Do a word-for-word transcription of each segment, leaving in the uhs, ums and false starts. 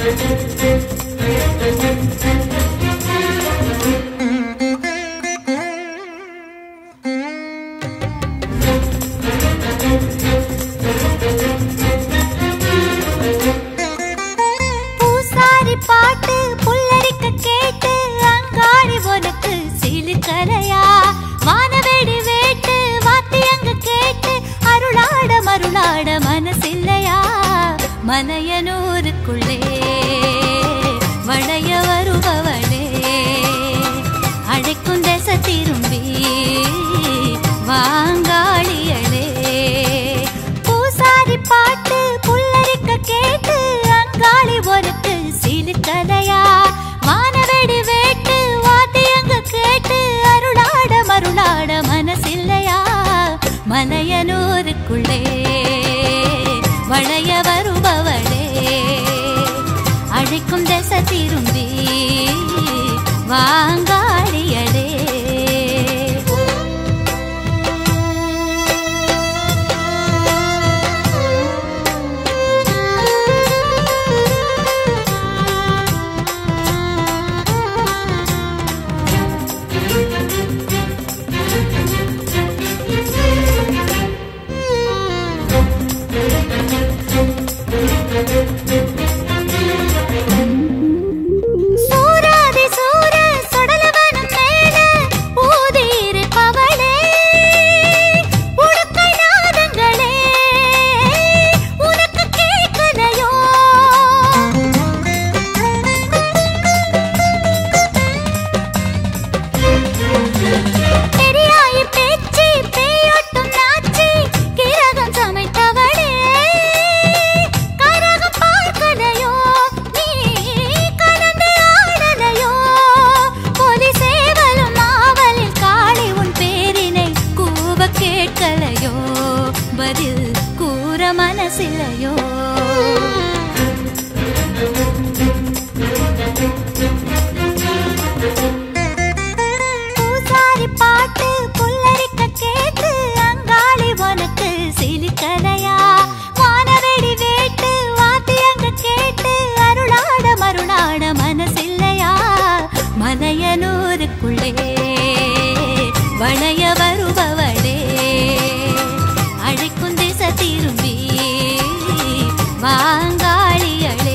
மலையனூருக்குள்ளே வளைய வருபவளே அழைக்கும் திசை திரும்பி வாங்காளியளே பூசாரி பாட்டு புல்லரிக்க கேட்டு அங்காளி ஒருக்கு சிலுக்கலையா வானவெடி வேட்டு வாத்தியங்க கேட்டு அருளாட மருளாட மனசில்லையா மலையனூருக்குள்ளே வளைய வருபவளே அழைக்கும் திசை திரும்பி வாங்காளியளே மனசிலையோ பூசாரி பாட்டு புல்லரிக்க கேட்டு அங்காளி உனக்கு சிலுக்கலையா வானவெடி வேட்டு வாத்தியங்க கேட்டு அருளாட மருளாட மனசில்லையா மலையனூருக்குள்ளே வளைய வருபவளே அழைக்கும் திசை திரும்பி வாங்காளியளே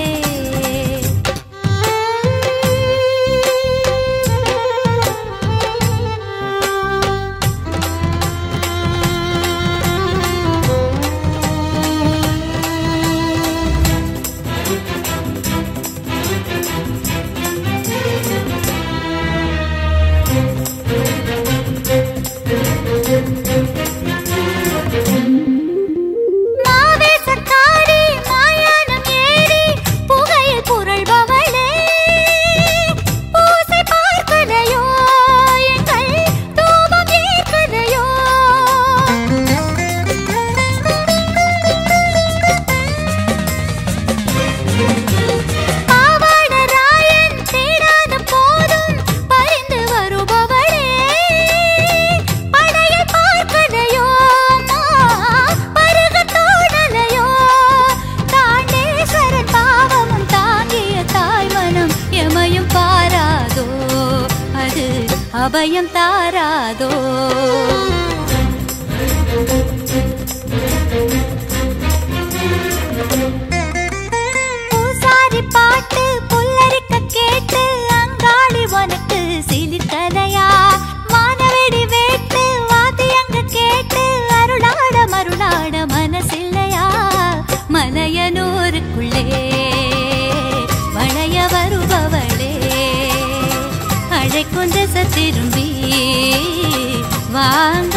அபயம் தாராதோ பூசாரி பாட்டு புல்லரிக்க கேட்டு அங்காளி உனக்கு சிலுக்கலையா வானவெடி வேட்டு வாத்தியங்க கேட்டு அருளாட மருளாட மனசில்லையா மலையனூருக்குள்ளே வளைய வருபவளே அழைக்கும் திசை திரும்பி வாங்க